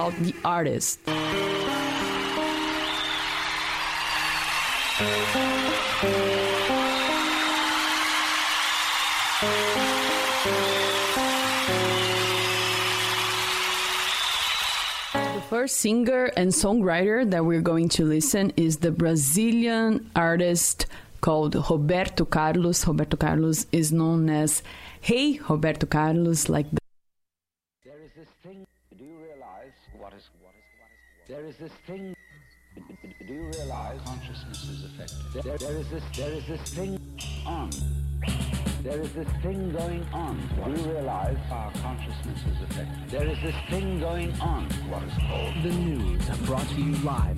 about the artist. The first singer and songwriter that we're going to listen is the Brazilian artist called Roberto Carlos. Roberto Carlos is known as Hey Roberto Carlos, like the... There is this thing, do you realize there is this thing, do you realize consciousness is affected? There is this thing on. There is this thing going on. Do you realize our consciousness is affected? There is this thing going on. What is called the news, brought to you live.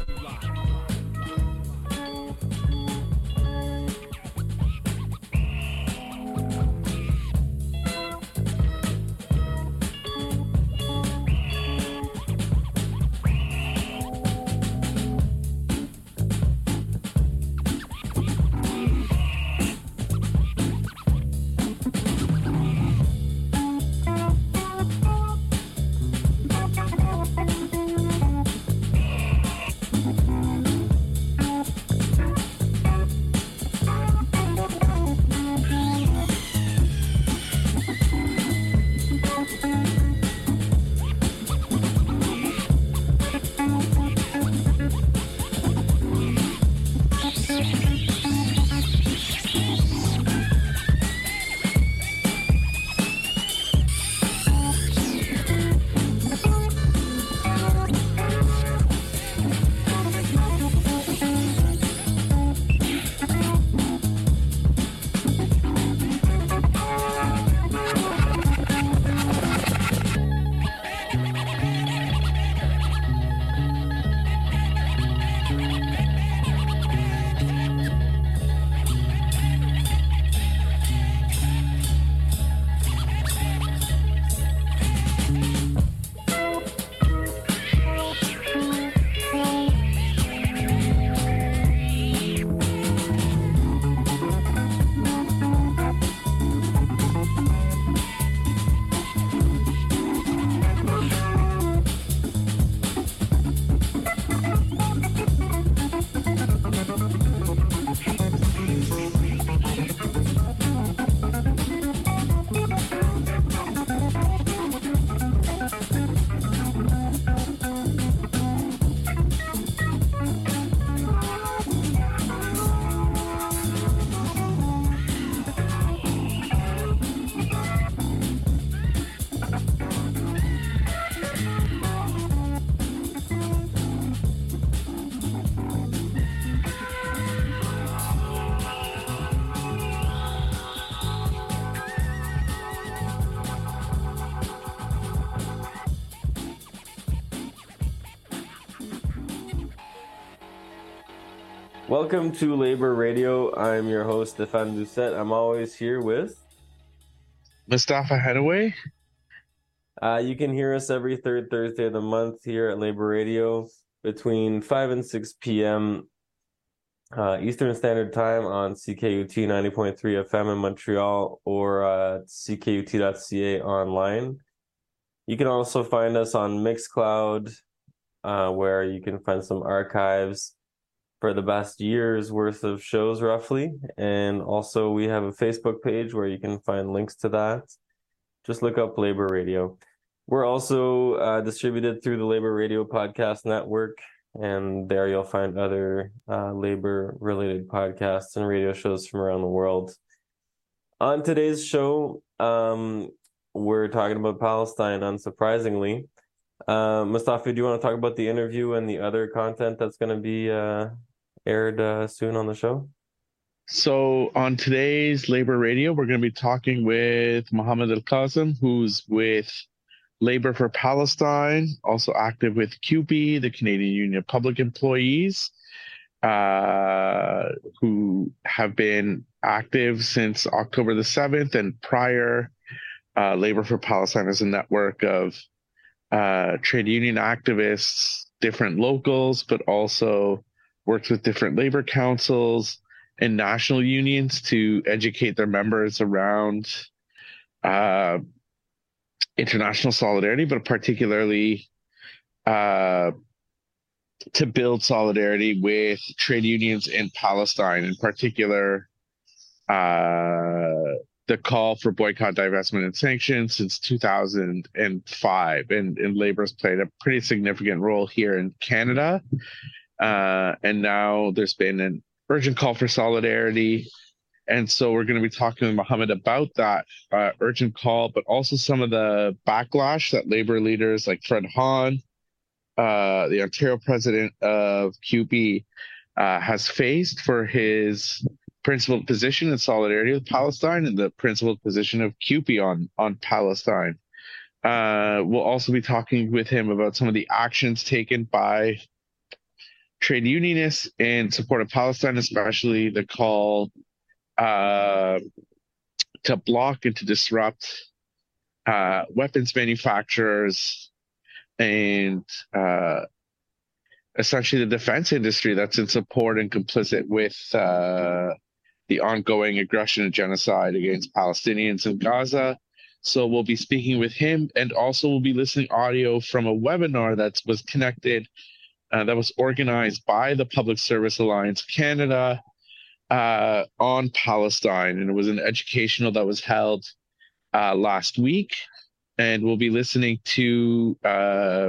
Welcome to Labor Radio. I'm your host, Stefan Doucette. I'm always here with Mustafa Hadaway. You can hear us every third Thursday of the month here at Labor Radio between 5 and 6 p.m. Eastern Standard Time on CKUT 90.3 FM in Montreal or ckut.ca online. You can also find us on Mixcloud, where you can find some archives for the best year's worth of shows, roughly. And also we have a Facebook page where you can find links to that. Just look up Labor Radio. We're also distributed through the Labor Radio Podcast Network, and there you'll find other labor-related podcasts and radio shows from around the world. On today's show, we're talking about Palestine, unsurprisingly. Mustafa, do you want to talk about the interview and the other content that's going to be aired soon on the show? So on today's Labor Radio, we're going to be talking with Mohammed Al-Qasim, who's with Labor for Palestine, also active with CUPE, the Canadian Union of Public Employees, who have been active since October the 7th, and prior, Labor for Palestine is a network of trade union activists, different locals, but also works with different labor councils and national unions to educate their members around international solidarity, but particularly uh, to build solidarity with trade unions in Palestine, in particular, the call for boycott, divestment, and sanctions since 2005. And labor has played a pretty significant role here in Canada. And now there's been an urgent call for solidarity. And so we're going to be talking with Mohammed about that urgent call, but also some of the backlash that labor leaders like Fred Hahn, the Ontario president of CUPE, has faced for his principled position in solidarity with Palestine and the principled position of CUPE on Palestine. We'll also be talking with him about some of the actions taken by trade unionists in support of Palestine, especially the call to block and to disrupt weapons manufacturers and essentially the defense industry that's in support and complicit with the ongoing aggression and genocide against Palestinians in Gaza. So we'll be speaking with him, and also we'll be listening audio from a webinar that was connected, that was organized by the Public Service Alliance Canada on Palestine, and it was an educational that was held last week. And we'll be listening to a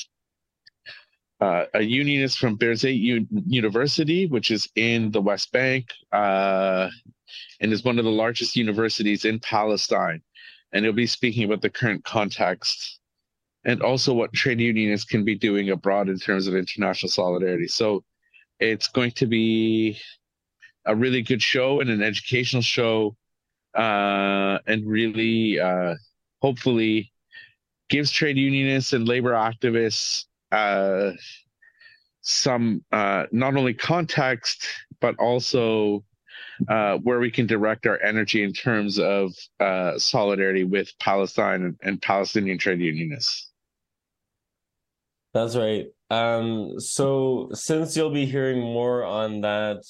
unionist from Birzeit University, which is in the West Bank, and is one of the largest universities in Palestine. And he'll be speaking about the current context and also what trade unionists can be doing abroad in terms of international solidarity. So it's going to be a really good show and an educational show, and really hopefully gives trade unionists and labor activists some not only context, but also where we can direct our energy in terms of solidarity with Palestine and Palestinian trade unionists. That's right. So since you'll be hearing more on that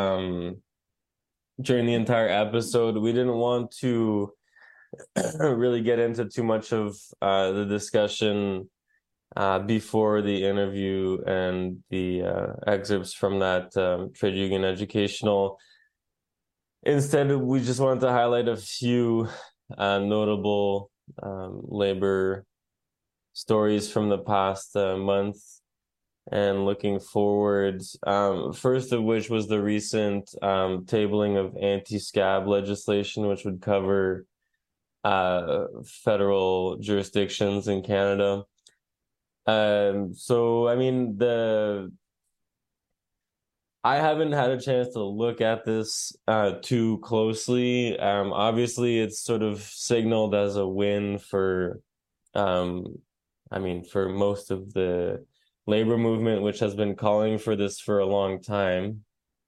during the entire episode, we didn't want to really get into too much of the discussion before the interview and the excerpts from that trade union educational. Instead, we just wanted to highlight a few notable labor stories from the past month and looking forward. First of which was the recent tabling of anti-scab legislation, which would cover federal jurisdictions in Canada. So, I mean, I haven't had a chance to look at this too closely. Obviously, it's sort of signaled as a win for, for most of the labor movement, which has been calling for this for a long time.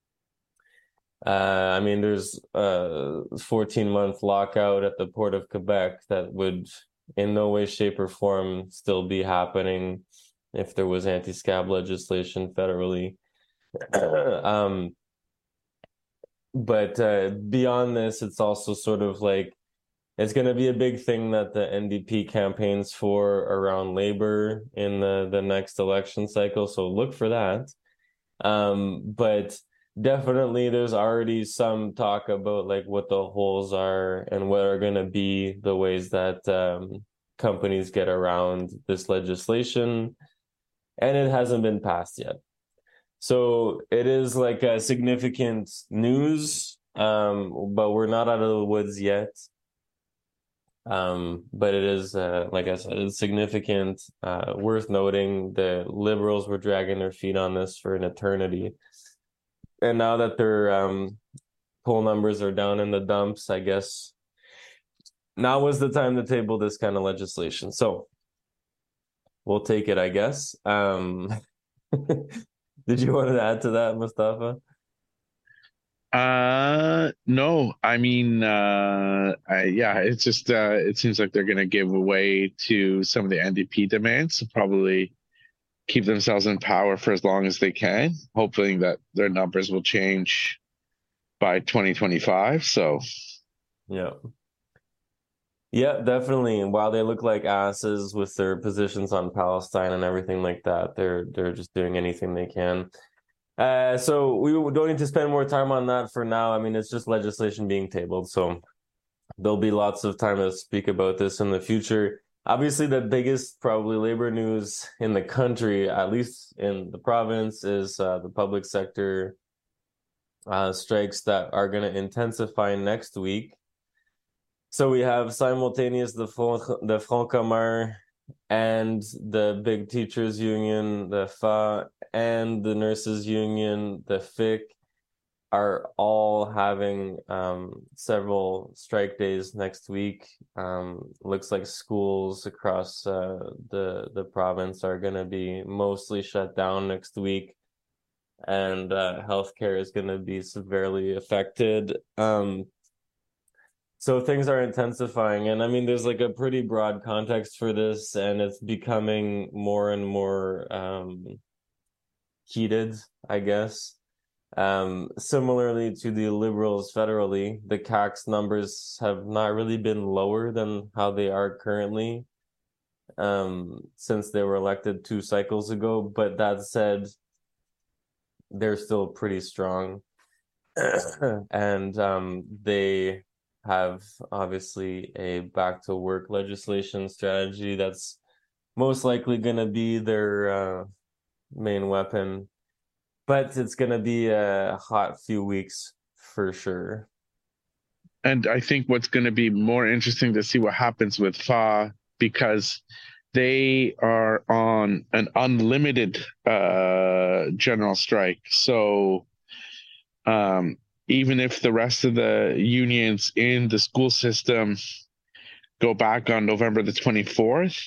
There's a 14-month lockout at the Port of Quebec that would in no way, shape, or form still be happening if there was anti-scab legislation federally. But beyond this, it's also sort of like it's going to be a big thing that the NDP campaigns for around labor in the next election cycle. So look for that. But definitely there's already some talk about like what the holes are and what are going to be the ways that companies get around this legislation. And it hasn't been passed yet. So it is like a significant news, but we're not out of the woods yet. But it is, like I said, it's significant, worth noting. The Liberals were dragging their feet on this for an eternity. And now that their poll numbers are down in the dumps, I guess now was the time to table this kind of legislation. So we'll take it, I guess. Did you want to add to that, Mustafa? No, I mean, it's just, it seems like they're going to give way to some of the NDP demands to probably keep themselves in power for as long as they can, hoping that their numbers will change by 2025. So, yeah. Yeah, definitely. And while they look like asses with their positions on Palestine and everything like that, they're just doing anything they can. So we don't need to spend more time on that for now. I mean, it's just legislation being tabled, so there'll be lots of time to speak about this in the future. Obviously, the biggest probably labor news in the country, at least in the province, is the public sector strikes that are going to intensify next week. So we have simultaneous the Front Commun and the big teachers union, the FA, and the nurses union, the FIC, are all having several strike days next week. Looks like schools across the province are going to be mostly shut down next week, and healthcare is going to be severely affected. So things are intensifying, and I mean, there's like a pretty broad context for this, and it's becoming more and more heated, I guess. Similarly to the Liberals federally, the CAC's numbers have not really been lower than how they are currently, since they were elected 2 cycles ago. But that said, they're still pretty strong. And they have obviously a back to work legislation strategy that's most likely going to be their main weapon, but it's going to be a hot few weeks for sure. And I think what's going to be more interesting to see what happens with FA, because they are on an unlimited general strike. So even if the rest of the unions in the school system go back on November the 24th,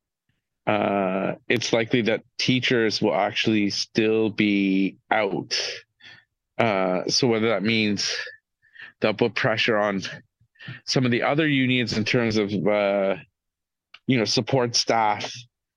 it's likely that teachers will actually still be out. So whether that means they'll put pressure on some of the other unions in terms of, support staff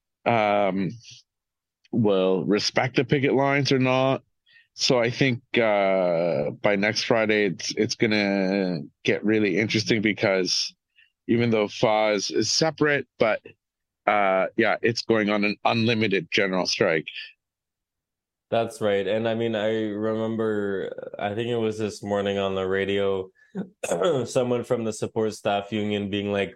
will respect the picket lines or not. So I think by next Friday, it's going to get really interesting, because even though FA is separate, but it's going on an unlimited general strike. That's right. And I mean, I remember, I think it was this morning on the radio, someone from the support staff union being like,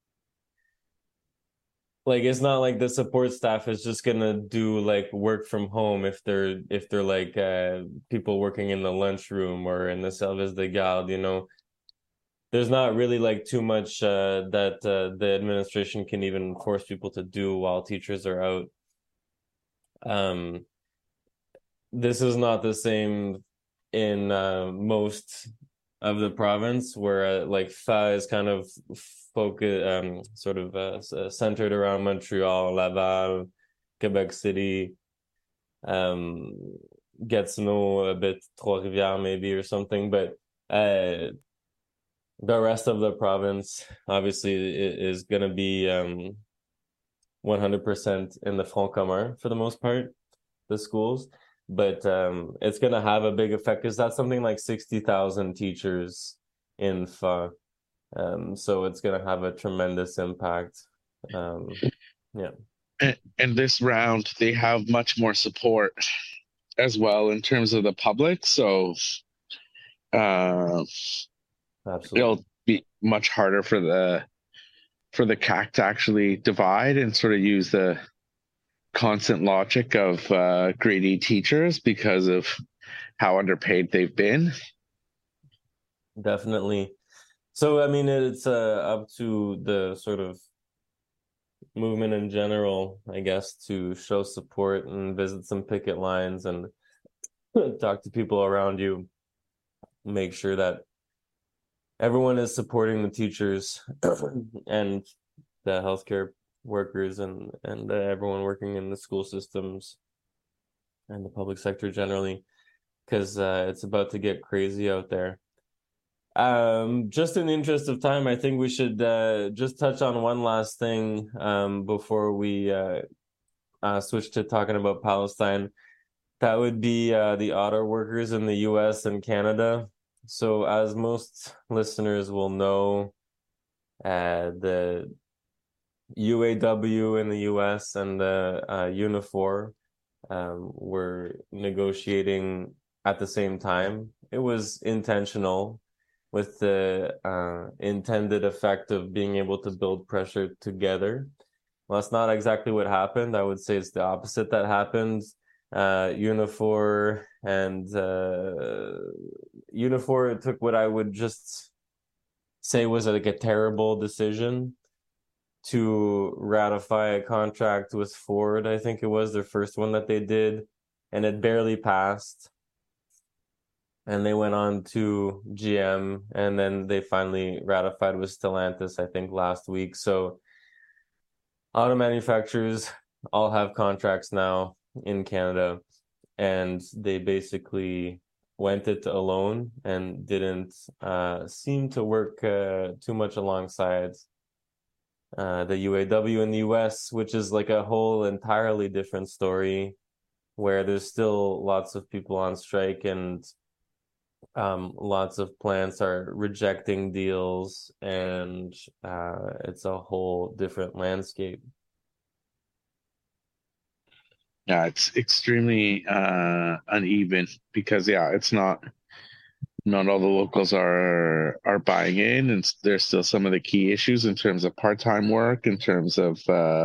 it's not like the support staff is just gonna do like work from home if they're like people working in the lunchroom or in the service de garde, There's not really like too much that the administration can even force people to do while teachers are out. This is not the same in most of the province, where like FA is kind of centered around Montreal, Laval, Quebec City, Gatineau, a bit Trois-Rivières maybe or something, but the rest of the province obviously is going to be 100% in the Front Commun for the most part, the schools. But it's going to have a big effect, because that's something like 60,000 teachers in FA. So it's going to have a tremendous impact. Yeah. And this round, they have much more support as well in terms of the public. So Absolutely. It'll be much harder for the CAC to actually divide and sort of use the constant logic of grade E teachers because of how underpaid they've been. Definitely. So, I mean, it's up to the sort of movement in general, I guess, to show support and visit some picket lines and talk to people around you, make sure that everyone is supporting the teachers and the healthcare workers and everyone working in the school systems and the public sector generally, because it's about to get crazy out there. Just in the interest of time, I think we should just touch on one last thing before we switch to talking about Palestine. That would be the auto workers in the US and Canada. So as most listeners will know, the UAW in the US and the Unifor were negotiating at the same time. It was intentional with the intended effect of being able to build pressure together. Well, that's not exactly what happened. I would say it's the opposite that happened. Unifor took what I would just say was like a terrible decision to ratify a contract with Ford. I think it was their first one that they did, and it barely passed. And they went on to GM, and then they finally ratified with Stellantis, I think, last week. So auto manufacturers all have contracts now in Canada, and they basically went it alone and didn't seem to work too much alongside the UAW in the US, which is like a whole entirely different story, where there's still lots of people on strike and lots of plants are rejecting deals, and it's a whole different landscape. Yeah, it's extremely uneven because it's not all the locals are buying in, and there's still some of the key issues in terms of part-time work, in terms of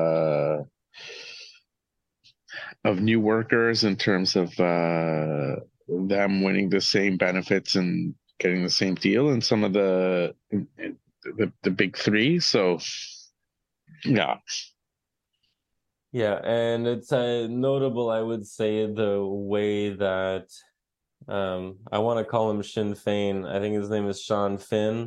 new workers, in terms of them winning the same benefits and getting the same deal in some of the big three. So yeah. Yeah, and it's notable, I would say, the way that I want to call him Sinn Féin. I think his name is Sean Finn,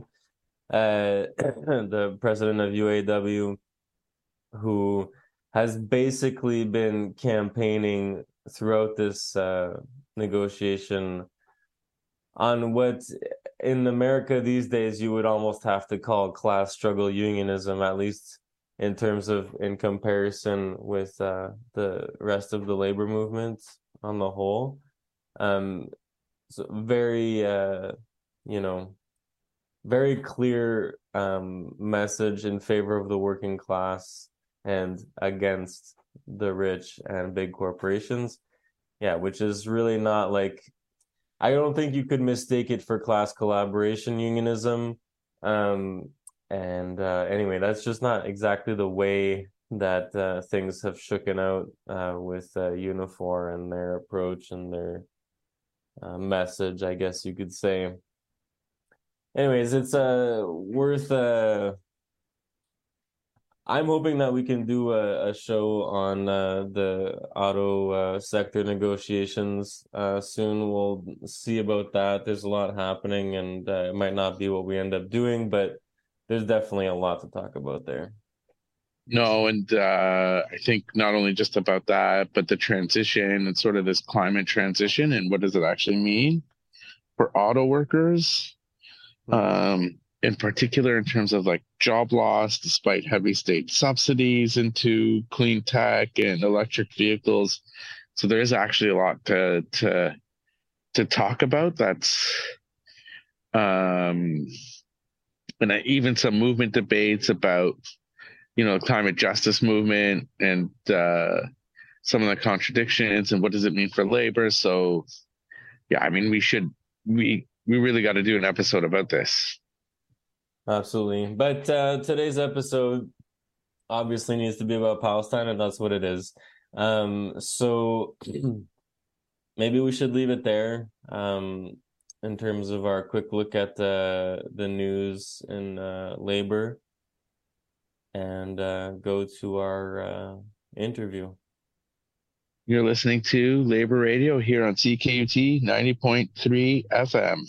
the president of UAW, who has basically been campaigning throughout this negotiation on what in America these days you would almost have to call class struggle unionism, at least in terms of in comparison with the rest of the labor movement on the whole. So very very clear message in favor of the working class and against the rich and big corporations. Yeah, which is really not like, I don't think you could mistake it for class collaboration unionism. Anyway, that's just not exactly the way that things have shooken out with Unifor and their approach and their message, I guess you could say. Anyways, it's worth I'm hoping that we can do a show on the auto sector negotiations soon. We'll see about that. There's a lot happening, and it might not be what we end up doing, but there's definitely a lot to talk about there. No, and I think not only just about that, but the transition and sort of this climate transition, and what does it actually mean for auto workers? In particular, in terms of like job loss, despite heavy state subsidies into clean tech and electric vehicles. So there is actually a lot to talk about. That's and even some movement debates about climate justice movement and some of the contradictions and what does it mean for labor. So yeah, I mean, we really got to do an episode about this. Absolutely. But today's episode obviously needs to be about Palestine, and that's what it is. So maybe we should leave it there in terms of our quick look at the news in labor, and go to our interview. You're listening to Labor Radio here on CKUT 90.3 FM.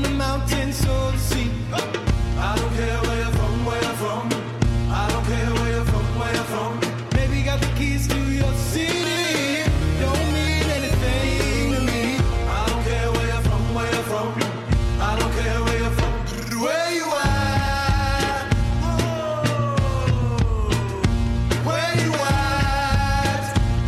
From the mountains to the sea. I don't care where you're from, where you're from. I don't care where you're from, where you're from. Maybe got the keys to your city. Don't mean anything to me. I don't care where you're from, where you're from. I don't care where you're from, where you at? Where you at?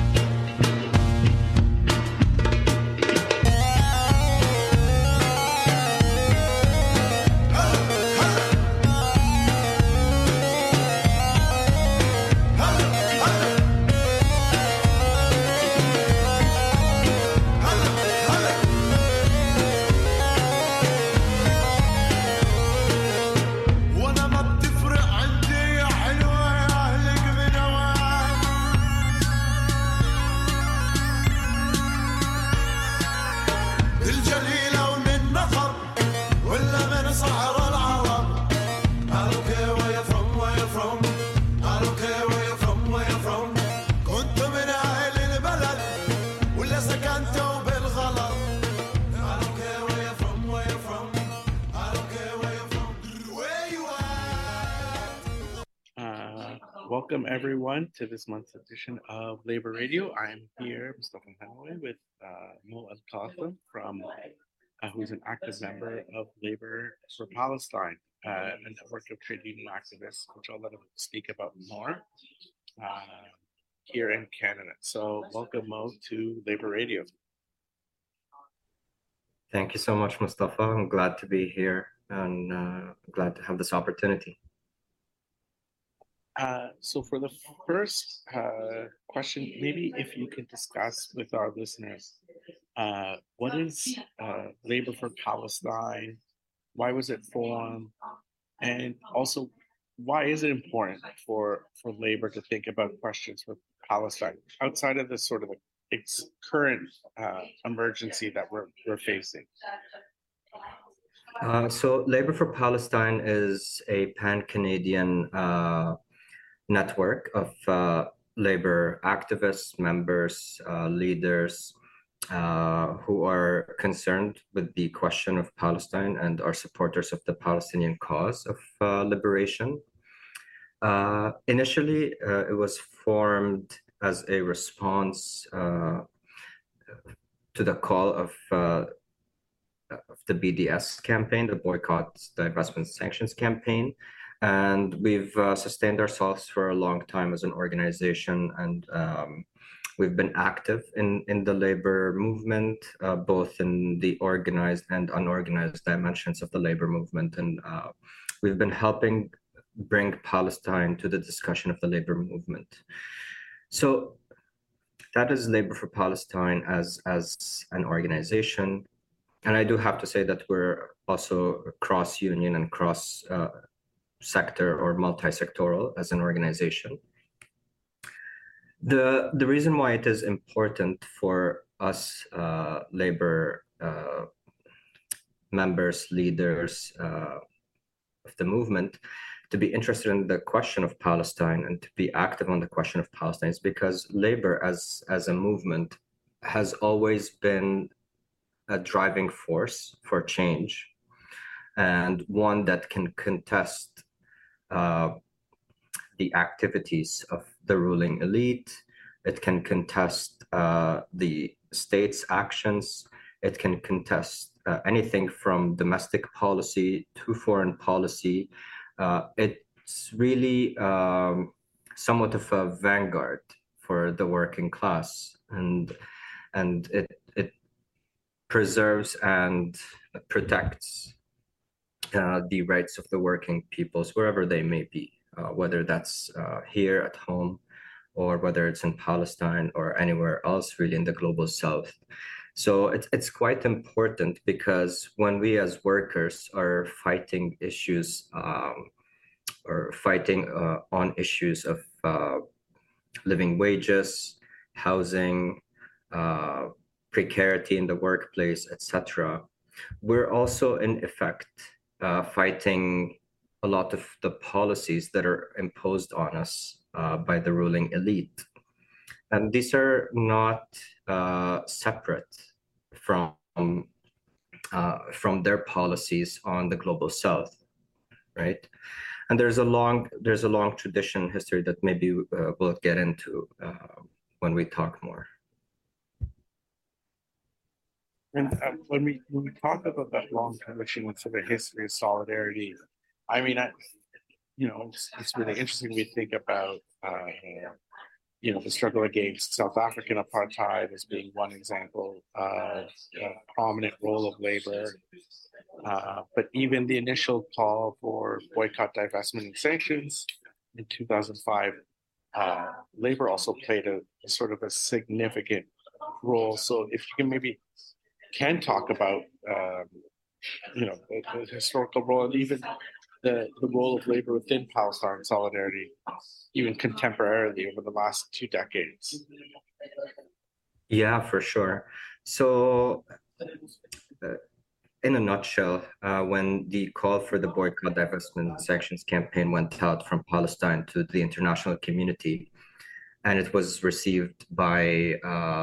وانا ما بتفرق عندي يا حلوة يا اهلك من اوان. الجليلة ومن نخب ولا من صحراء العرب. I don't care where you're from, where you're from. I don't care where you're from, where you're from. كنت من اهل البلد ولا سكنتوا بالغلط. I don't care where you're from, where you're from. I don't care where you're from, where you at? Welcome everyone to this month's edition of Labor Radio. I'm here, Mustafa Hanaway, with Mo Al-Qasim who's an active member of Labor for Palestine, a network of trade union activists, which I'll let him speak about more here in Canada. So welcome, Mo, to Labor Radio. Thank you so much, Mustafa. I'm glad to be here and glad to have this opportunity. So for the first question, maybe if you could discuss with our listeners, what is Labor for Palestine? Why was it formed? And also, why is it important for Labor to think about questions for Palestine outside of this sort of current emergency that we're facing? So Labor for Palestine is a pan-Canadian network of labor activists, members, leaders who are concerned with the question of Palestine and are supporters of the Palestinian cause of liberation. Initially, it was formed as a response to the call of the BDS campaign, the Boycott, Divestment, Sanctions campaign. And we've sustained ourselves for a long time as an organization, and we've been active in the labor movement, both in the organized and unorganized dimensions of the labor movement. And we've been helping bring Palestine to the discussion of the labor movement. So that is Labor for Palestine as an organization. And I do have to say that we're also cross-union and cross-sector or multi-sectoral as an organization. The reason why it is important for us labor members, leaders of the movement to be interested in the question of Palestine and to be active on the question of Palestine is because labor as a movement has always been a driving force for change, and one that can contest the activities of the ruling elite. It can contest the state's actions. It can contest anything from domestic policy to foreign policy. It's really somewhat of a vanguard for the working class, and it preserves and protects the rights of the working peoples wherever they may be, whether that's here at home or whether it's in Palestine or anywhere else really in the global south. So it's quite important because when we as workers are fighting issues or fighting on issues of living wages, housing, precarity in the workplace, etc., we're also in effect fighting a lot of the policies that are imposed on us by the ruling elite. And these are not separate from from their policies on the global south, right? And there's a long tradition history that maybe we'll get into when we talk more. And when we talk about that long tradition and sort of history of solidarity, I mean, it's really interesting. We think about the struggle against South African apartheid as being one example of a prominent role of labor. But even the initial call for boycott, divestment, and sanctions in 2005, labor also played a sort of a significant role. So if you can maybe talk about the historical role and even the role of labor within Palestine solidarity, even contemporarily over the last 2 decades. Yeah, for sure. So in a nutshell, when the call for the boycott, divestment, and sanctions campaign went out from Palestine to the international community, and it was received by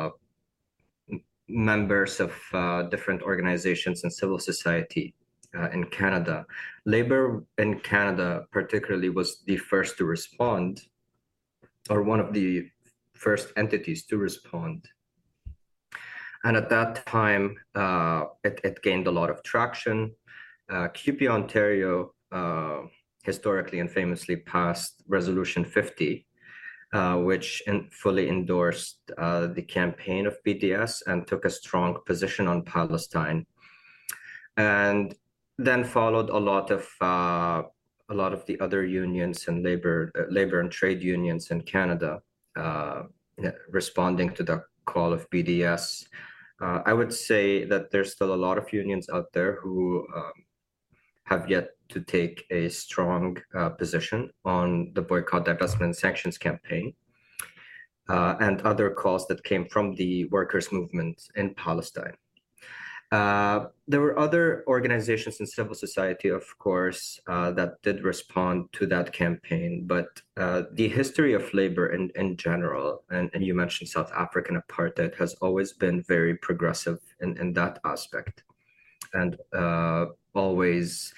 members of different organizations and civil society in Canada. Labor in Canada particularly was the first to respond, or one of the first entities to respond. And at that time, it gained a lot of traction. CUPE Ontario historically and famously passed Resolution 50, which fully endorsed the campaign of BDS and took a strong position on Palestine. And then followed a lot of the other unions and labor and trade unions in Canada responding to the call of BDS. I would say that there's still a lot of unions out there who have yet to take a strong position on the boycott, divestment, and sanctions campaign and other calls that came from the workers' movement in Palestine. There were other organizations in civil society, of course, that did respond to that campaign, but the history of labor in general, and you mentioned South African apartheid, has always been very progressive in that aspect, and always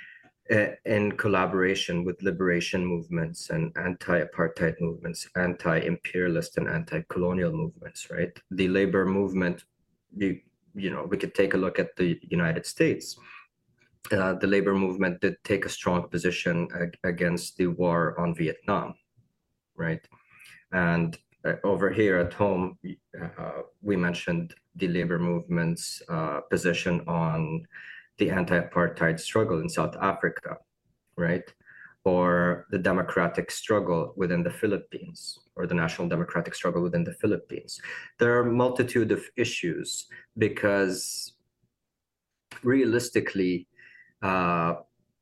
in collaboration with liberation movements and anti-apartheid movements, anti-imperialist and anti-colonial movements, right? The labor movement, we could take a look at the United States. The labor movement did take a strong position against the war on Vietnam, right? And over here at home, we mentioned the labor movement's position on the anti-apartheid struggle in South Africa, right? Or the democratic struggle within the Philippines, or the national democratic struggle within the Philippines. There are a multitude of issues because realistically, the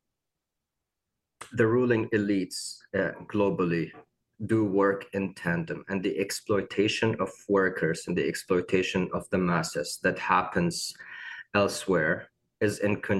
ruling elites globally do work in tandem, and the exploitation of workers and the exploitation of the masses that happens elsewhere is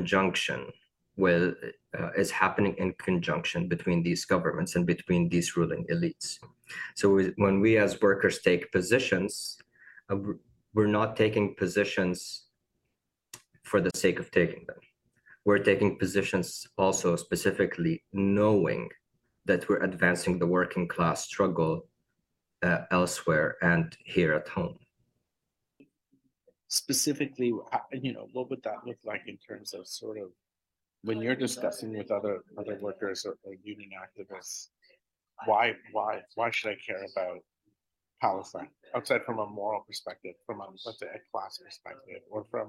happening in conjunction between these governments and between these ruling elites. So when we as workers take positions, we're not taking positions for the sake of taking them. We're taking positions also specifically knowing that we're advancing the working class struggle elsewhere and here at home. Specifically, what would that look like in terms of sort of when you're discussing with other workers or union activists? Why should I care about Palestine outside from a moral perspective, from let's say a class perspective, or from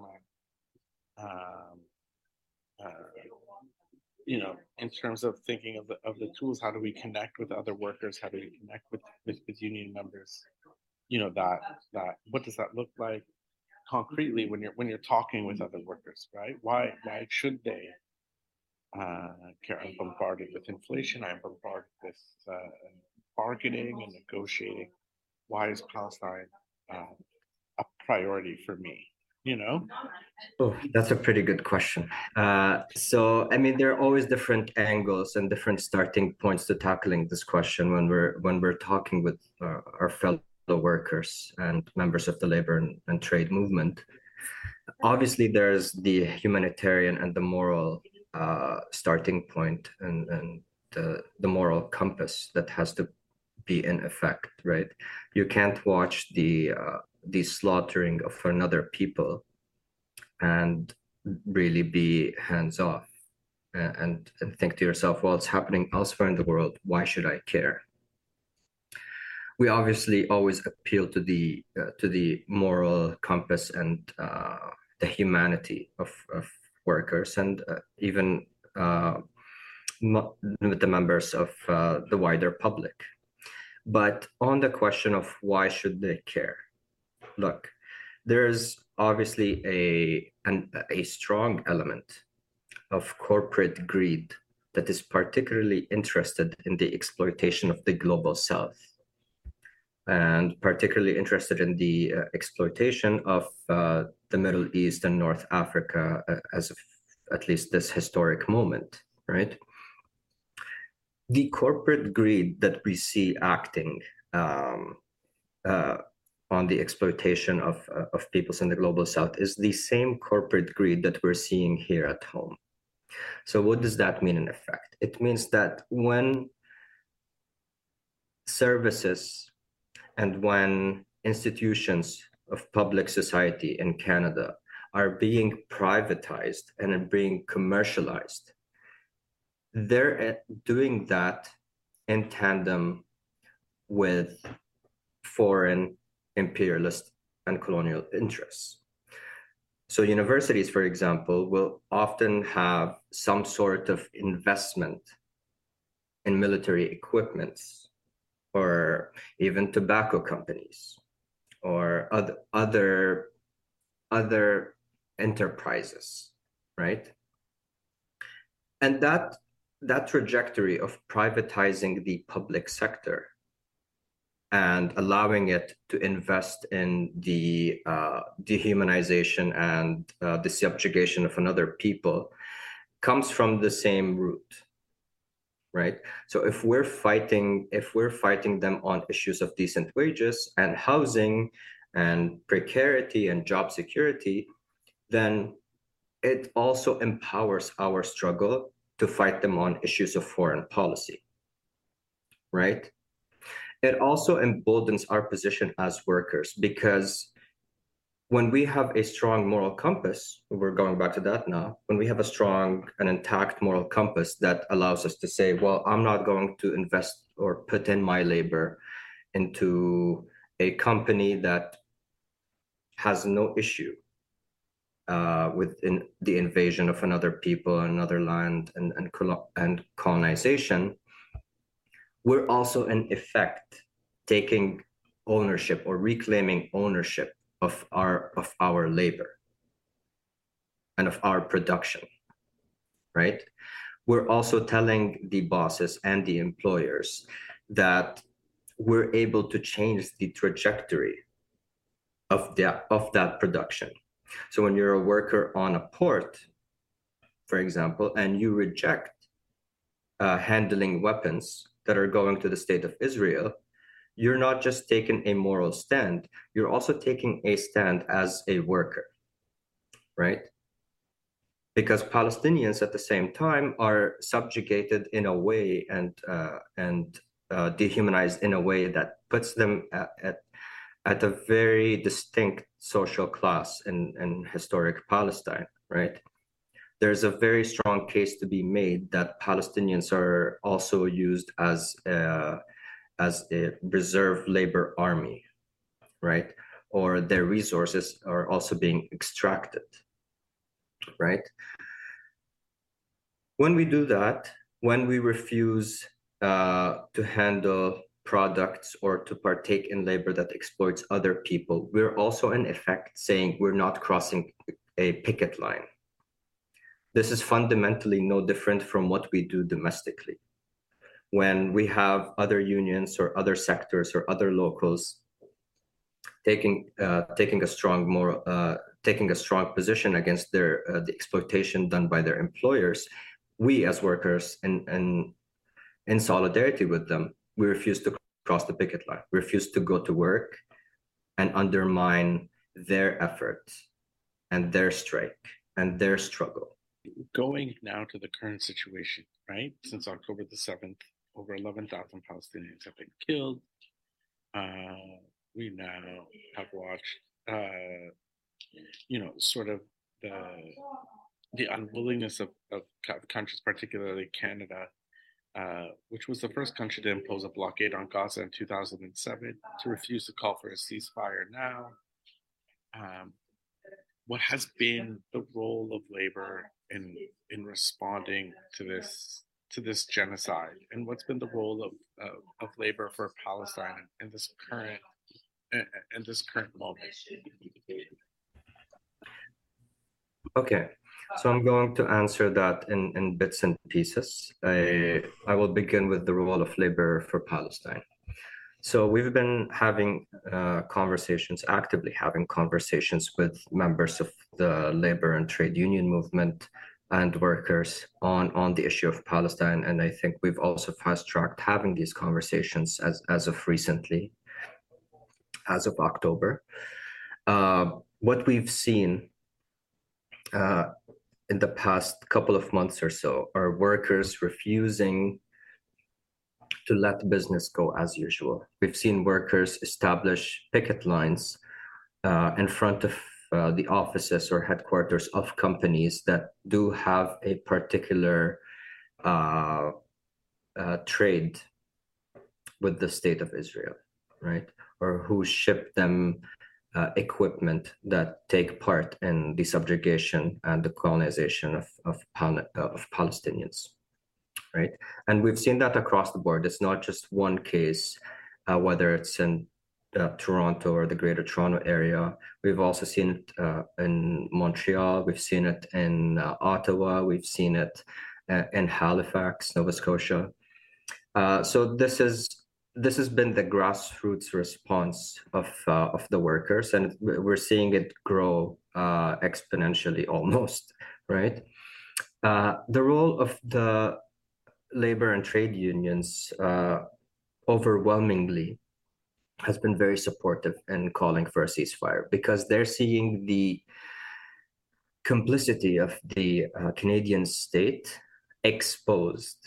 in terms of thinking of the tools? How do we connect with other workers? How do we connect with union members? That what does that look like concretely when you're talking with other workers, right? Why should they care? I'm bombarded with inflation. I'm bombarded with bargaining and negotiating. Why is Palestine a priority for me? Oh, that's a pretty good question. So, I mean, there are always different angles and different starting points to tackling this question when we're talking with our fellow workers and members of the labor and trade movement. Obviously, there's the humanitarian and the moral starting point, and the moral compass that has to be in effect, right? You can't watch the slaughtering of another people and really be hands off and think to yourself, well, it's happening elsewhere in the world. Why should I care? We obviously always appeal to the moral compass and the humanity of workers, and even the members of the wider public. But on the question of why should they care, look, there's obviously a strong element of corporate greed that is particularly interested in the exploitation of the global south, and particularly interested in the exploitation of the Middle East and North Africa as of at least this historic moment, right? The corporate greed that we see acting on the exploitation of peoples in the global south is the same corporate greed that we're seeing here at home. So what does that mean in effect? It means that when services and when institutions of public society in Canada are being privatized and are being commercialized, they're doing that in tandem with foreign imperialist and colonial interests. So universities, for example, will often have some sort of investment in military equipments, or even tobacco companies, or other enterprises, right? And that trajectory of privatizing the public sector and allowing it to invest in the dehumanization and the subjugation of another people comes from the same root, right? So if we're fighting them on issues of decent wages and housing and precarity and job security, then it also empowers our struggle to fight them on issues of foreign policy, right? It also emboldens our position as workers, because when we have a strong moral compass, we're going back to that now, when we have a strong and intact moral compass that allows us to say, well, I'm not going to invest or put in my labor into a company that has no issue with the invasion of another people, another land, and colonization, we're also in effect taking ownership or reclaiming ownership of our labor and of our production, right? We're also telling the bosses and the employers that we're able to change the trajectory of that production. So when you're a worker on a port, for example, and you reject handling weapons that are going to the state of Israel, you're not just taking a moral stand, you're also taking a stand as a worker, right? Because Palestinians at the same time are subjugated in a way and dehumanized in a way that puts them at a very distinct social class in historic Palestine, right? There's a very strong case to be made that Palestinians are also used as a reserve labor army, right? Or their resources are also being extracted, right? When we do that, when we refuse to handle products or to partake in labor that exploits other people, we're also in effect saying we're not crossing a picket line. This is fundamentally no different from what we do domestically. When we have other unions or other sectors or other locals taking a strong position against the exploitation done by their employers, we as workers in solidarity with them, we refuse to cross the picket line. We refuse to go to work and undermine their efforts and their strike and their struggle. Going now to the current situation, right? Since October the 7th, over 11,000 Palestinians have been killed. We now have watched, sort of the unwillingness of countries, particularly Canada, which was the first country to impose a blockade on Gaza in 2007, to refuse to call for a ceasefire now. What has been the role of labor in responding to this genocide, and what's been the role of labor for Palestine in this current moment? Okay, so I'm going to answer that in bits and pieces. I will begin with the role of labor for Palestine. So we've been having actively having conversations with members of the labor and trade union movement and workers on the issue of Palestine. And I think we've also fast-tracked having these conversations as of recently, as of October. What we've seen in the past couple of months or so are workers refusing to let business go as usual. We've seen workers establish picket lines in front of the offices or headquarters of companies that do have a particular trade with the state of Israel, right? Or who ship them equipment that take part in the subjugation and the colonization of Palestinians, right? And we've seen that across the board. It's not just one case, whether it's in Toronto or the Greater Toronto area. We've also seen it in Montreal. We've seen it in Ottawa. We've seen it in Halifax, Nova Scotia. So this has been the grassroots response of the workers, and we're seeing it grow exponentially almost, right? The role of the labor and trade unions overwhelmingly has been very supportive in calling for a ceasefire, because they're seeing the complicity of the Canadian state exposed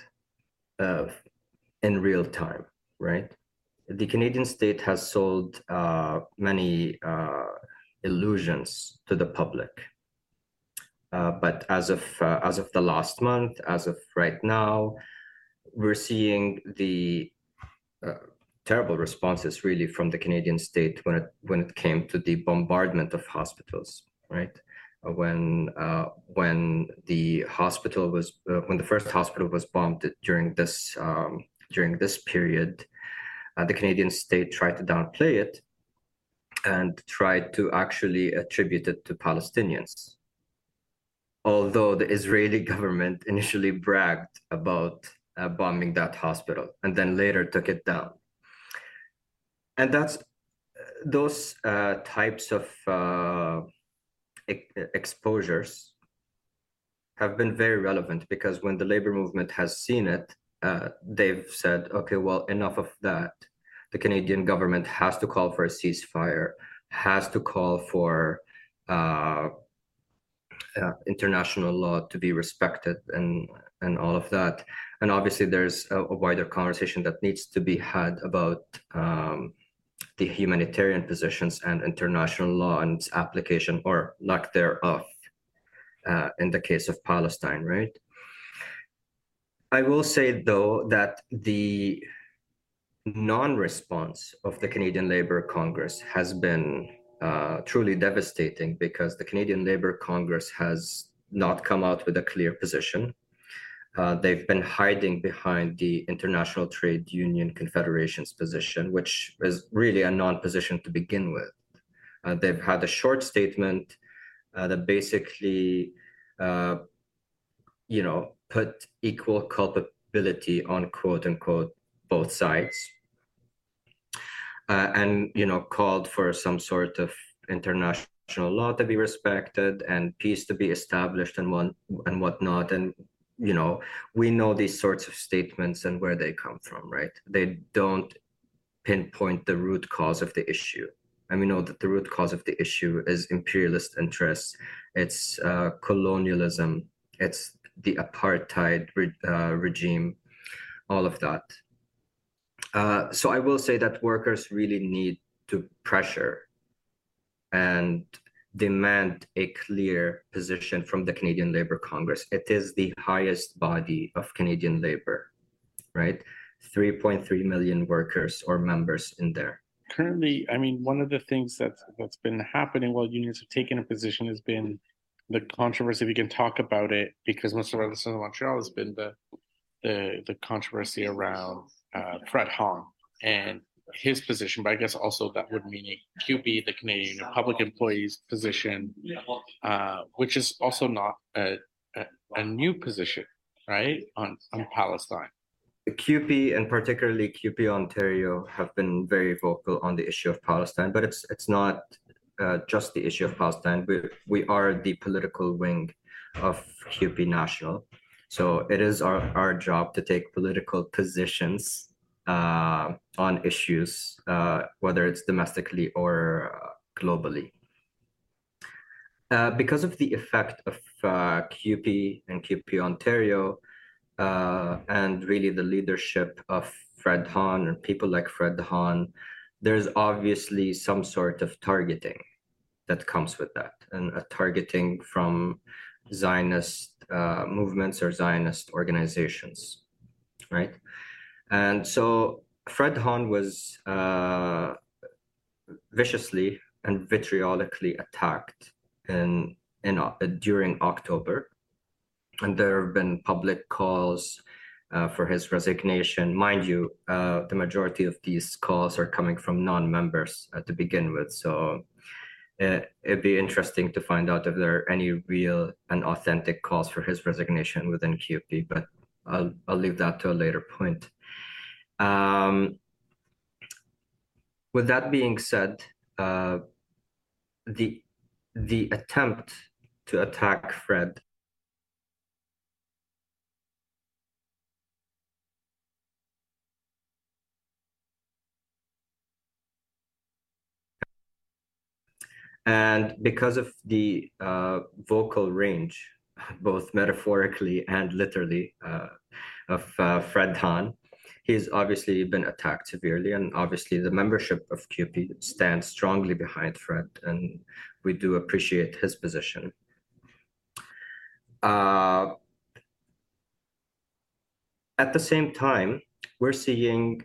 in real time, right? The Canadian state has sold many illusions to the public. But as of the last month, as of right now, we're seeing the terrible responses really from the Canadian state when it came to the bombardment of hospitals, right? When the first hospital was bombed during this period, the Canadian state tried to downplay it and tried to actually attribute it to Palestinians. Although the Israeli government initially bragged about bombing that hospital and then later took it down. And those types of exposures have been very relevant, because when the labor movement has seen it, they've said, okay, well, enough of that. The Canadian government has to call for a ceasefire, has to call for international law to be respected and all of that. And obviously there's a wider conversation that needs to be had about the humanitarian positions and international law and its application or lack thereof in the case of Palestine, right? I will say, though, that the non-response of the Canadian Labour Congress has been truly devastating, because the Canadian Labour Congress has not come out with a clear position. They've been hiding behind the International Trade Union Confederation's position, which is really a non-position to begin with. They've had a short statement that basically, put equal culpability on quote unquote both sides, and called for some sort of international law to be respected and peace to be established and whatnot. And we know these sorts of statements and where they come from, right? They don't pinpoint the root cause of the issue, and we know that the root cause of the issue is imperialist interests, it's colonialism, it's the apartheid regime, all of that. So I will say that workers really need to pressure and demand a clear position from the Canadian Labour Congress. It is the highest body of Canadian labor, right? 3.3 million workers or members in there. Currently, I mean, one of the things that's been happening while unions have taken a position has been the controversy. We can talk about it because most of our listeners in Montreal has been the controversy around Fred Hahn and his position, but I guess also that would mean CUPE, the Canadian Union of Public Employees position, which is also not a new position, right, on Palestine. CUPE and particularly CUPE Ontario have been very vocal on the issue of Palestine, but it's not just the issue of Palestine. We are the political wing of CUPE National, so it is our job to take political positions on issues, whether it's domestically or globally. Because of the effect of CUPE and CUPE Ontario, and really the leadership of Fred Hahn and people like Fred Hahn, there's obviously some sort of targeting that comes with that, and a targeting from Zionist movements or Zionist organizations, right? And so Fred Hahn was viciously and vitriolically attacked during October. And there have been public calls for his resignation. Mind you, the majority of these calls are coming from non-members to begin with. So it'd be interesting to find out if there are any real and authentic calls for his resignation within CUPE, but I'll leave that to a later point. With that being said, the attempt to attack Fred and because of the vocal range, both metaphorically and literally, of Fred Hahn, he's obviously been attacked severely, and obviously the membership of CUPE stands strongly behind Fred, and we do appreciate his position. At the same time, we're seeing,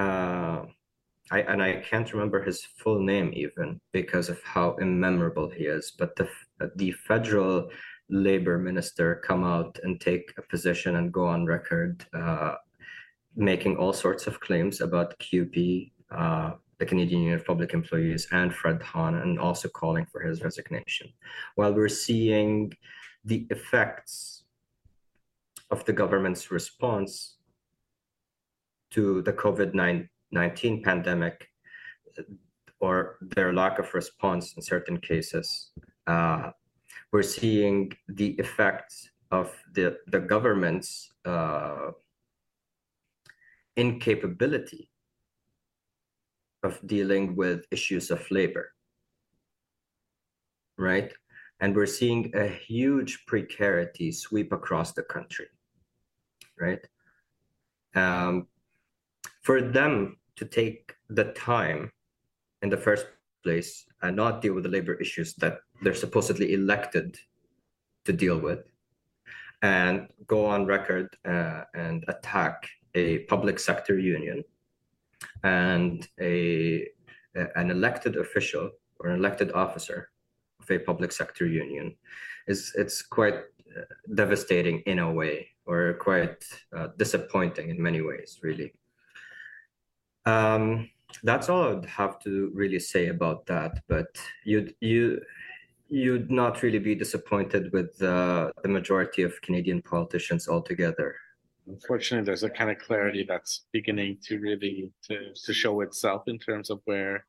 I can't remember his full name even because of how immemorable he is, but the federal labor minister come out and take a position and go on record making all sorts of claims about CUPE, the Canadian Union of Public Employees, and Fred Hahn, and also calling for his resignation. While we're seeing the effects of the government's response to the COVID-19 pandemic, or their lack of response in certain cases, we're seeing the effects of the government's incapability of dealing with issues of labor, right? And we're seeing a huge precarity sweep across the country, right? For them to take the time in the first place and not deal with the labor issues that they're supposedly elected to deal with, and go on record and attack a public sector union and an elected official or an elected officer of a public sector union, it's quite devastating in a way, or quite disappointing in many ways, really. That's all I'd have to really say about that. But you'd not really be disappointed with the majority of Canadian politicians altogether. Unfortunately, there's a kind of clarity that's beginning to really to show itself in terms of where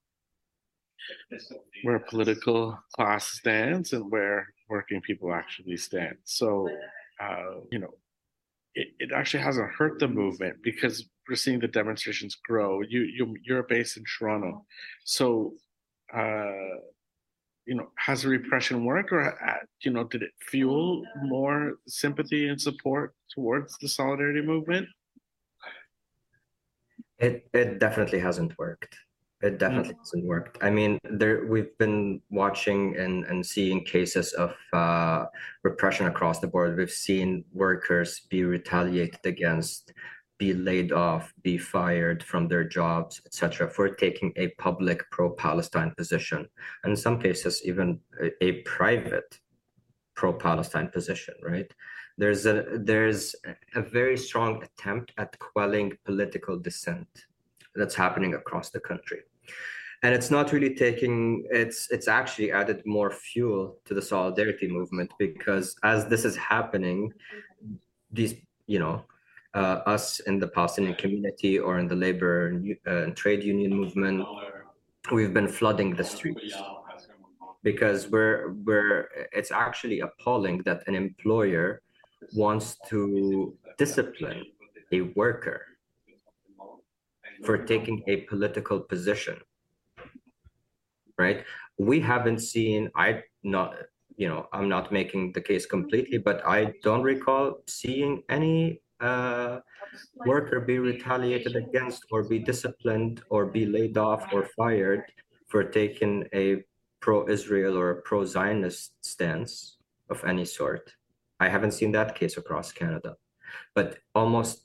political class stands and where working people actually stand. So, it actually hasn't hurt the movement because we're seeing the demonstrations grow. You're based in Toronto, so has the repression worked, or did it fuel more sympathy and support towards the solidarity movement? It definitely hasn't worked. It definitely hasn't worked. I mean, we've been watching and seeing cases of repression across the board. We've seen workers be retaliated against, be laid off, be fired from their jobs, etc., for taking a public pro-Palestine position, and in some cases even a private pro-Palestine position, right? There's a very strong attempt at quelling political dissent that's happening across the country. And it's not really it's actually added more fuel to the solidarity movement, because as this is happening, these, us in the Palestinian community or in the labor and trade union movement, we've been flooding the streets, because it's actually appalling that an employer wants to discipline a worker for taking a political position, right? We haven't seen, I'm not making the case completely, but I don't recall seeing any worker be retaliated against or be disciplined or be laid off or fired for taking a pro-Israel or a pro-Zionist stance of any sort. I haven't seen that case across Canada, but almost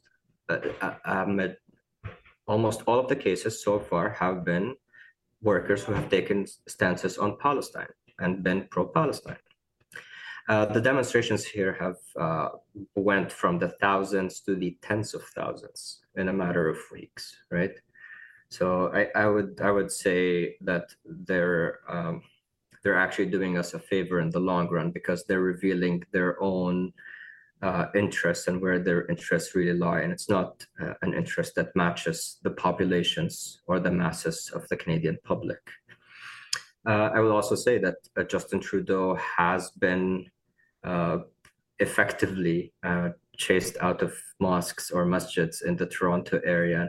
all of the cases so far have been workers who have taken stances on Palestine and been pro-Palestine. The demonstrations here have went from the thousands to the tens of thousands in a matter of weeks, right? So I would say that they're actually doing us a favor in the long run, because they're revealing their own interests and where their interests really lie, and it's not an interest that matches the populations or the masses of the Canadian public. I will also say that Justin Trudeau has been effectively chased out of mosques or masjids in the Toronto area, and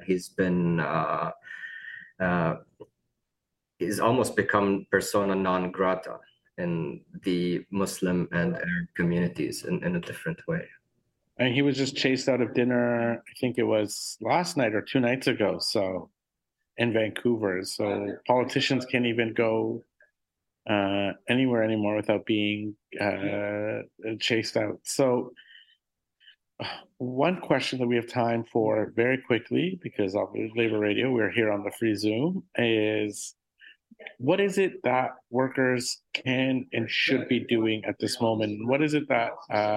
he's almost become persona non grata in the Muslim and Arab communities in a different way. And he was just chased out of dinner, I think it was last night or 2 nights ago, so in Vancouver. So politicians can't even go anywhere anymore without being chased out. So one question that we have time for very quickly, because of Labor Radio, we're here on the free Zoom, is what is it that workers can and should be doing at this moment? What is it that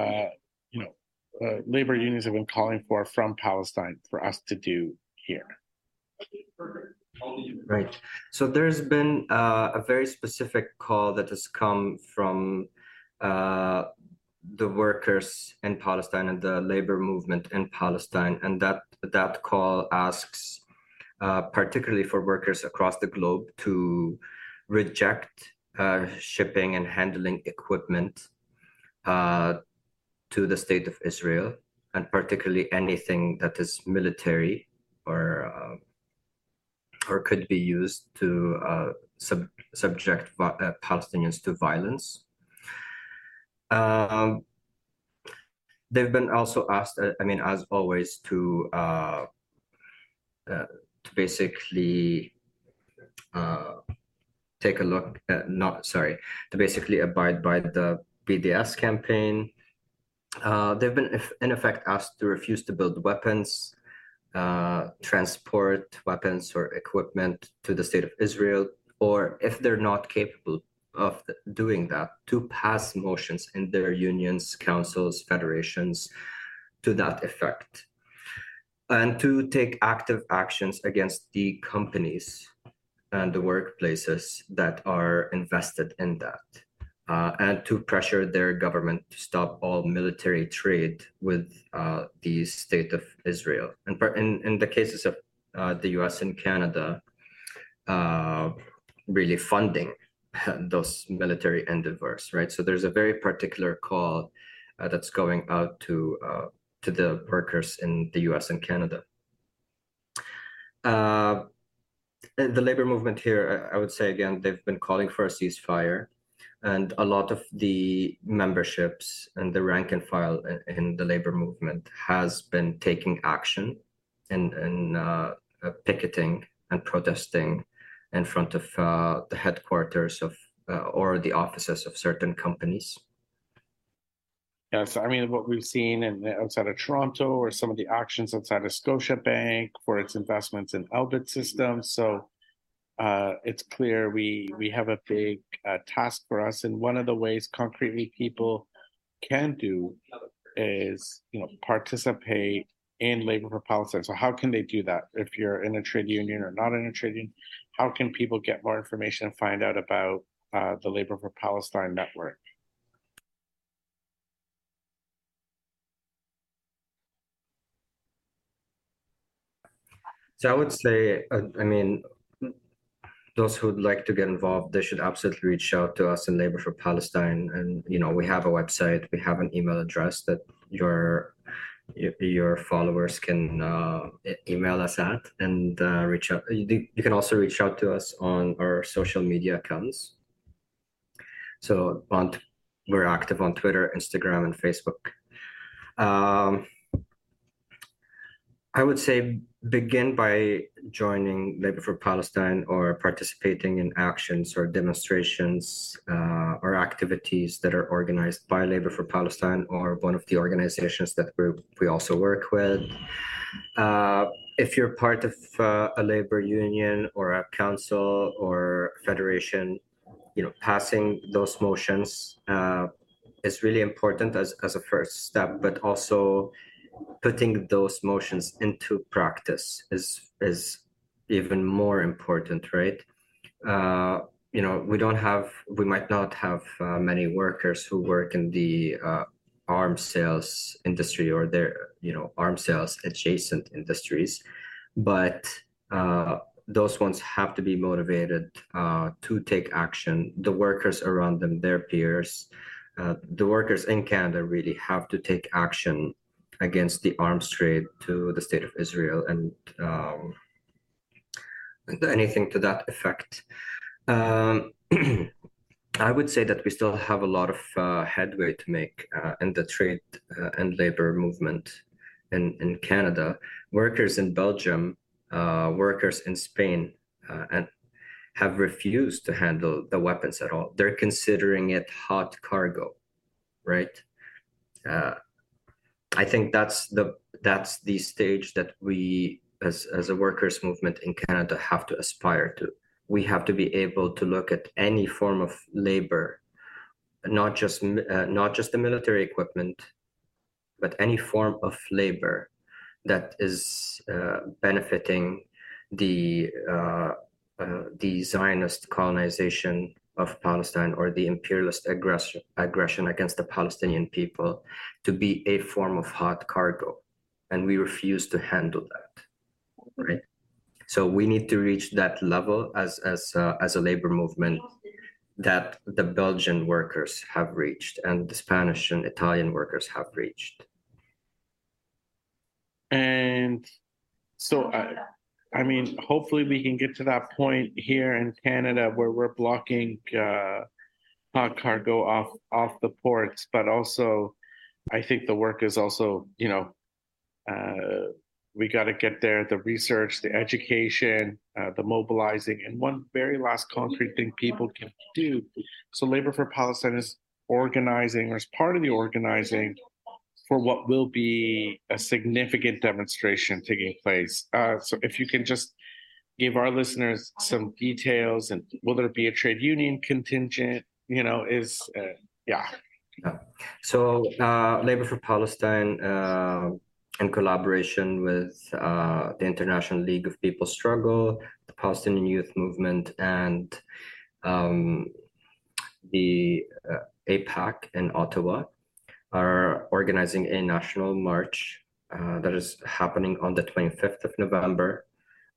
labor unions have been calling for from Palestine for us to do here? Right. So there's been a very specific call that has come from the workers in Palestine and the labor movement in Palestine, and that call asks, particularly for workers across the globe, to reject shipping and handling equipment to the state of Israel, and particularly anything that is military or could be used to subject Palestinians to violence. They've been also asked, as always, to basically take a look at, to basically abide by the BDS campaign. They've been, in effect, asked to refuse to build weapons, transport weapons or equipment to the state of Israel, or if they're not capable of doing that, to pass motions in their unions, councils, federations to that effect, and to take active actions against the companies and the workplaces that are invested in that, and to pressure their government to stop all military trade with the state of Israel. And in the cases of the US and Canada, really funding those military endeavors, right? So there's a very particular call that's going out to the workers in the US and Canada. The labor movement here, I would say again, they've been calling for a ceasefire, and a lot of the memberships and the rank and file in the labor movement has been taking action and picketing and protesting in front of the headquarters of or the offices of certain companies. Yes, I mean, what we've seen outside of Toronto, or some of the actions outside of Scotiabank for its investments in Elbit Systems. So it's clear we have a big task for us, and one of the ways concretely people can do is, participate in Labor for Palestine. So how can they do that? If you're in a trade union or not in a trade union, how can people get more information and find out about the Labor for Palestine network? So I would say, I mean, those who would like to get involved, they should absolutely reach out to us in Labor for Palestine. And, we have a website, we have an email address that your followers can email us at, and reach out. You can also reach out to us on our social media accounts. So we're active on Twitter, Instagram, and Facebook. I would say begin by joining Labor for Palestine or participating in actions or demonstrations or activities that are organized by Labor for Palestine or one of the organizations that we also work with. If you're part of a labor union or a council or federation, passing those motions is really important as a first step, but also putting those motions into practice is even more important, right? We might not have many workers who work in the arms sales industry or their, arms sales adjacent industries, but those ones have to be motivated to take action. The workers around them, their peers, the workers in Canada really have to take action against the arms trade to the state of Israel and anything to that effect. I would say that we still have a lot of headway to make in the trade and labor movement in Canada. Workers in Belgium, workers in Spain, and have refused to handle the weapons at all. They're considering it hot cargo, right? I think that's the stage that we as a workers movement in Canada have to aspire to. We have to be able to look at any form of labor, not just the military equipment, but any form of labor that is benefiting the Zionist colonization of Palestine or the imperialist aggression against the Palestinian people to be a form of hot cargo. And we refuse to handle that, right? So we need to reach that level as a labor movement that the Belgian workers have reached and the Spanish and Italian workers have reached. And so I mean, hopefully we can get to that point here in Canada where we're blocking hot cargo off the ports, but also I think the work is also, we got to get there, the research, the education, the mobilizing, and one very last concrete thing people can do. So Labor for Palestine is organizing, or is part of the organizing, for what will be a significant demonstration taking place. So if you can just give our listeners some details, and will there be a trade union contingent, yeah. So Labor for Palestine, in collaboration with the International League of People's Struggle, the Palestinian Youth Movement, and the APAC in Ottawa, are organizing a national march that is happening on the 25th of November.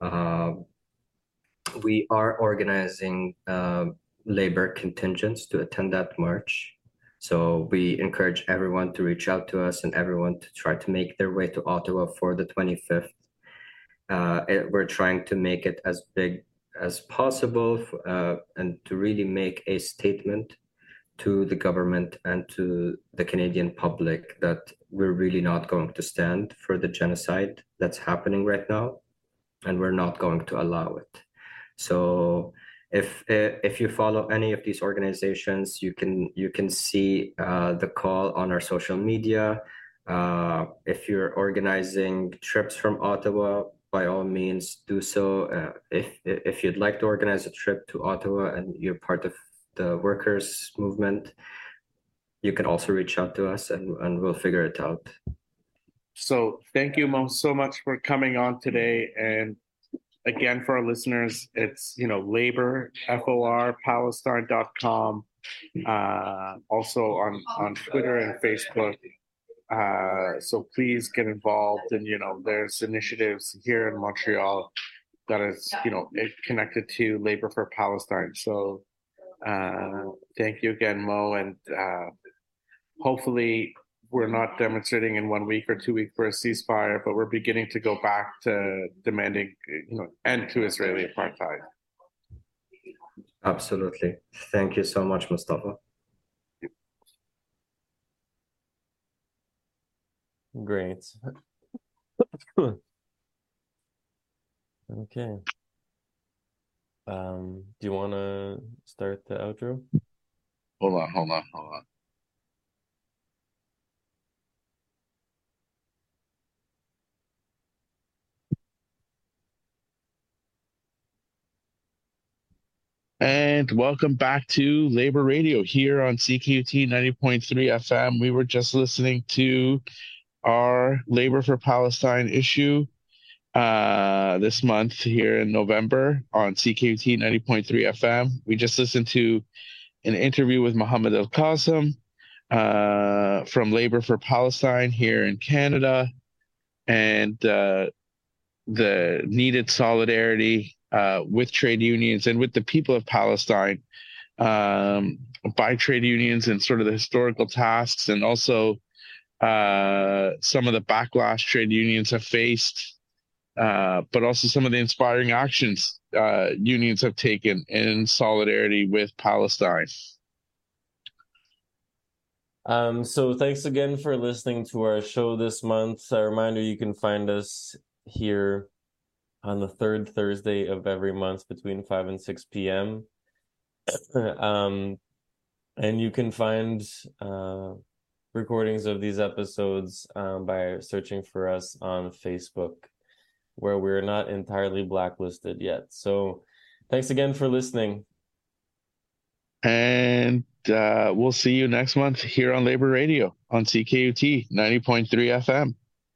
We are organizing labor contingents to attend that march. So we encourage everyone to reach out to us and everyone to try to make their way to Ottawa for the 25th. We're trying to make it as big as possible, and to really make a statement to the government and to the Canadian public that we're really not going to stand for the genocide that's happening right now, and we're not going to allow it. So if you follow any of these organizations, you can see the call on our social media. If you're organizing trips from Ottawa, by all means do so. If you'd like to organize a trip to Ottawa and you're part of the workers' movement, you can also reach out to us, and we'll figure it out. So thank you, Mo, so much for coming on today. And again, for our listeners, it's, labor, FOR, Palestine.com, also on Twitter and Facebook. So please get involved. And, there's initiatives here in Montreal that is, connected to Labor for Palestine. So thank you again, Mo. And hopefully we're not demonstrating in 1 week or 2 weeks for a ceasefire, but we're beginning to go back to demanding, end to Israeli apartheid. Absolutely. Thank you so much, Mustafa. Great. Okay. Do you want to start the outro? Hold on. And welcome back to Labor Radio here on CKUT 90.3 FM. We were just listening to our Labor for Palestine issue this month here in November on CKUT 90.3 FM. We just listened to an interview with Mohammed Al-Qasim from Labor for Palestine here in Canada, and the needed solidarity with trade unions and with the people of Palestine by trade unions, and sort of the historical tasks, and also some of the backlash trade unions have faced, but also some of the inspiring actions unions have taken in solidarity with Palestine. So thanks again for listening to our show this month. A reminder, you can find us here on the third Thursday of every month between 5 and 6 p.m. And you can find recordings of these episodes by searching for us on Facebook, where we're not entirely blacklisted yet. So thanks again for listening. And we'll see you next month here on Labor Radio on CKUT 90.3 FM.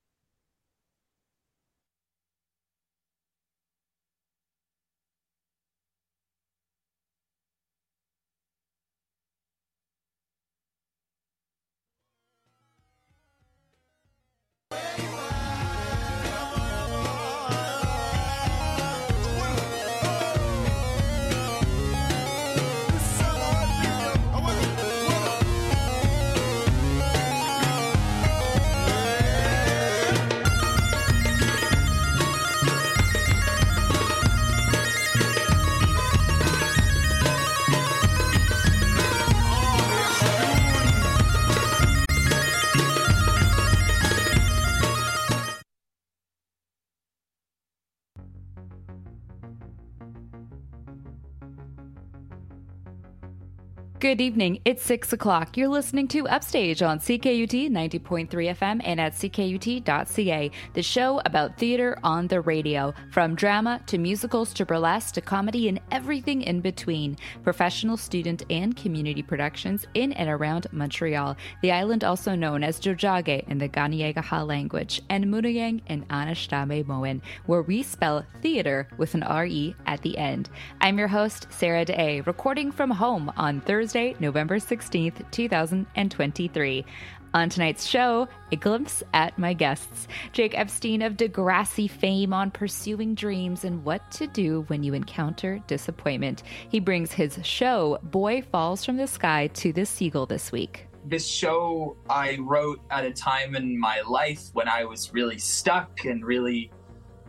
Good evening. It's 6 o'clock. You're listening to Upstage on CKUT 90.3 FM and at ckut.ca, the show about theater on the radio. From drama to musicals to burlesque to comedy and everything in between. Professional, student, and community productions in and around Montreal, the island also known as Tiohtià:ke in the Kanien'kehá:ka language, and Munuyang and Anishinaabemowin, where we spell theater with an R-E at the end. I'm your host, Sarah Day, recording from home on Thursday, November 16th, 2023. On tonight's show, a glimpse at my guests. Jake Epstein of Degrassi fame on pursuing dreams and what to do when you encounter disappointment. He brings his show, Boy Falls from the Sky, to the Seagull this week. This show I wrote at a time in my life when I was really stuck and really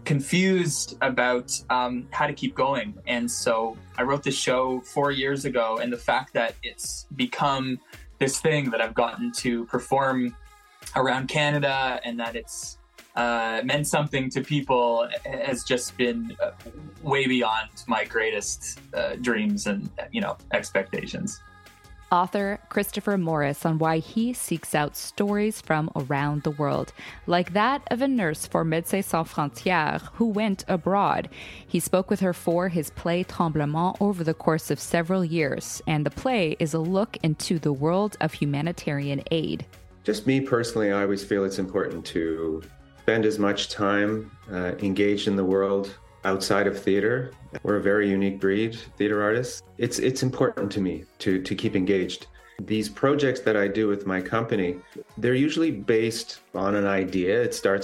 confused about how to keep going. And so I wrote this show 4 years ago, and the fact that it's become this thing that I've gotten to perform around Canada and that it's meant something to people has just been way beyond my greatest dreams and, expectations. Author Christopher Morris on why he seeks out stories from around the world, like that of a nurse for Médecins Sans Frontières who went abroad. He spoke with her for his play Tremblement over the course of several years, and the play is a look into the world of humanitarian aid. Just me personally, I always feel it's important to spend as much time engaged in the world outside of theater. We're a very unique breed, theater artists. It's important to me to keep engaged. These projects that I do with my company, they're usually based on an idea. It starts